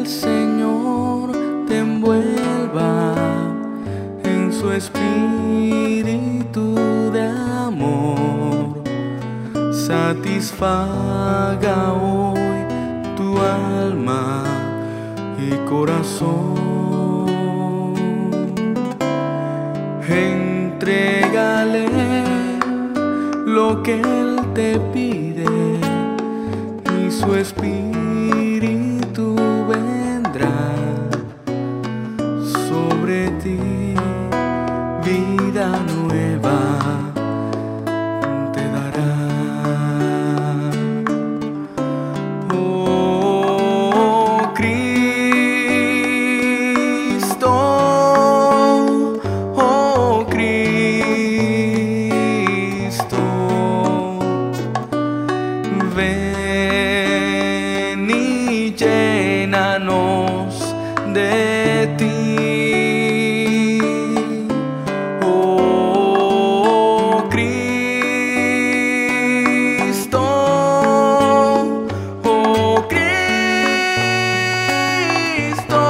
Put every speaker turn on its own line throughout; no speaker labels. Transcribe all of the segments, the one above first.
el Señor te envuelva en su espíritu de amor, satisfaga hoy tu alma y corazón. Entrégale lo que Él te pide y su espíritu vendrá sobre ti, vida nueva te dará. Oh Cristo, oh Cristo, ven y llénanos de ti. Oh Cristo, oh Cristo,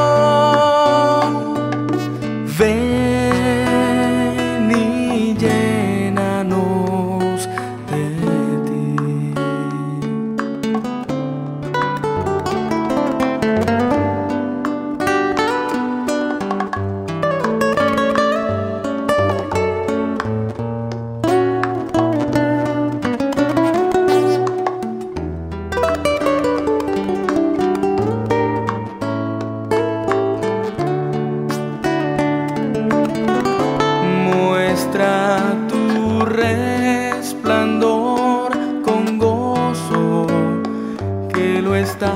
ven y llénanos de ti. Muestra tu resplandor con gozo, que lo estás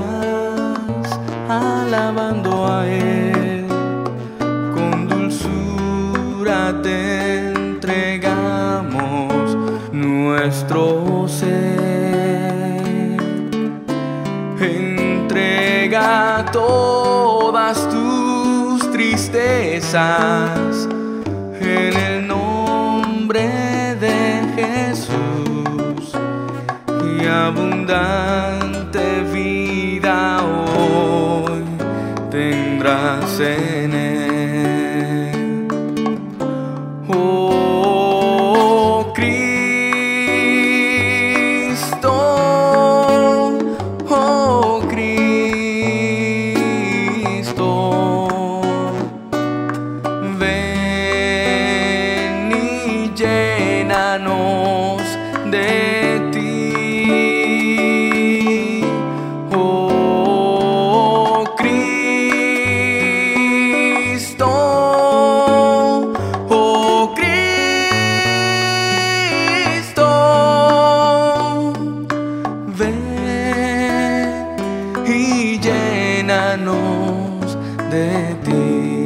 alabando a Él. Con dulzura te entregamos nuestro ser. Entrega todas tus tristezas en el nombre de Jesús, y abundante vida hoy tendrás en Él. Oh Cristo, oh Cristo, ven y llénanos de ti. Oh Cristo, oh Cristo, ven y llénanos de ti.